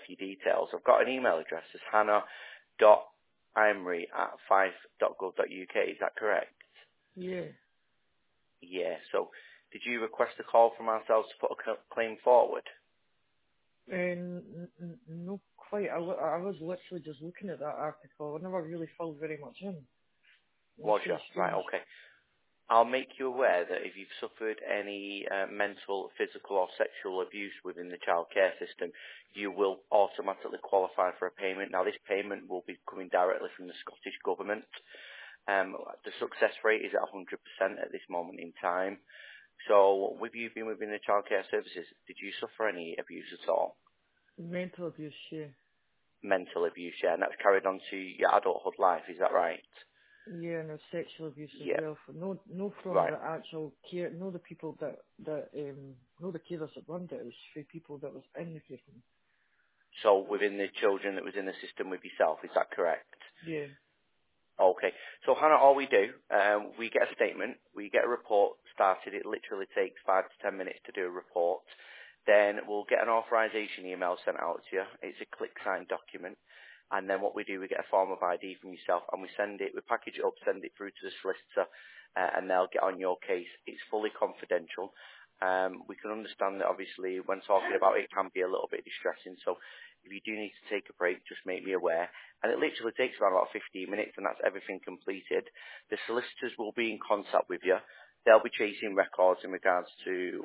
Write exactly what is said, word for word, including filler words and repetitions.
your details. I've got an email address. It's hannah dot imrie at fife dot gov dot uk. Is that correct? Yeah. Yeah. So did you request a call from ourselves to put a c- claim forward? And n- n- no, quite. I, wa- I was literally just looking at that article. I never really filled very much in. It was Was you? very Right, strange. okay. I'll make you aware that if you've suffered any uh, mental, physical or sexual abuse within the childcare system, you will automatically qualify for a payment. Now, this payment will be coming directly from the Scottish Government. Um, the success rate is at one hundred percent at this moment in time. So, with you being within the childcare services, did you suffer any abuse at all? Mental abuse, yeah. Mental abuse, yeah, and that's carried on to your adulthood life, is that right? Yeah, and there's sexual abuse as Yeah, well. For no, no from right. the actual care, no the people that that um, no the carers that run it. It was for people that was in the care home. So, within the children that was in the system with yourself, is that correct? Yeah. Okay. So, Hannah, all we do, um, we get a statement, we get a report started. It literally takes five to ten minutes to do a report. Then we'll get an authorization email sent out to you. It's a click-signed document. And then what we do, we get a form of I D from yourself, and we send it, we package it up, send it through to the solicitor, uh, and they'll get on your case. It's fully confidential. Um, we can understand that, obviously, when talking about it, it can be a little bit distressing. So if you do need to take a break, just make me aware. And it literally takes around about fifteen minutes, and that's everything completed. The solicitors will be in contact with you. They'll be chasing records in regards to